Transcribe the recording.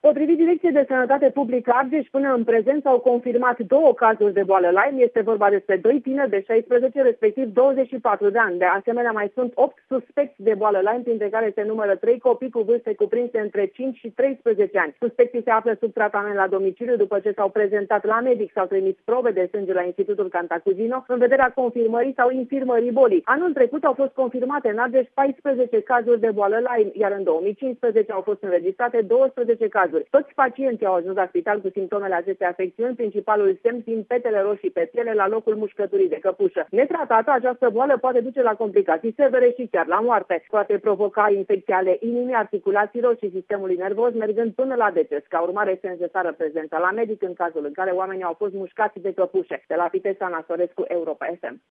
Potrivit Direcției de Sănătate Publică Argeș, până în prezent s-au confirmat 2 cazuri de boală Lyme. Este vorba despre 2 tineri de 16, respectiv 24 de ani. De asemenea, mai sunt 8 suspecți de boală Lyme, printre care se numără 3 copii cu vârste cuprinse între 5 și 13 ani. Suspecții se află sub tratament la domiciliu. După ce s-au prezentat la medic, s-au trimis probe de sânge la Institutul Cantacuzino în vederea confirmării sau infirmării bolii. Anul trecut au fost confirmate în Argeș 14 cazuri de boală Lyme, iar în 2015 au fost înregistrate 12 cazuri. Toți pacienții au ajuns la spital cu simptomele acestei afecțiuni, principalul semn fiind petele roșii pe piele la locul mușcăturii de căpușă. Netratată, această boală poate duce la complicații severe și chiar la moarte. Poate provoca infecții ale inimii, articulațiilor și sistemului nervos, mergând până la deces. Ca urmare, este necesară prezența la medic în cazul în care oamenii au fost mușcați de căpușe. De la Pitești, Ana Sorescu, Europa FM.